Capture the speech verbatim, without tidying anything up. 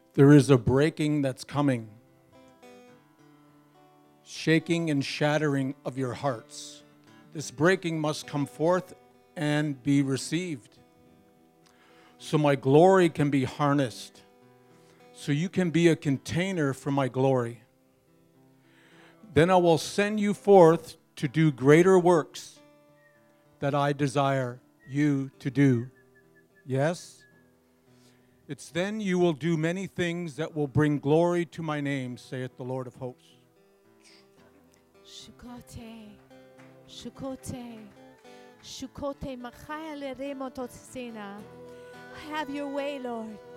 There is a breaking that's coming, shaking and shattering of your hearts. This breaking must come forth and be received, so my glory can be harnessed, so you can be a container for my glory. Then I will send you forth to do greater works that I desire you to do. Yes? It's then you will do many things that will bring glory to my name, saith the Lord of hosts. Shukote, Shukote, Shukote, Machaya le Remototsena. Have your way, Lord.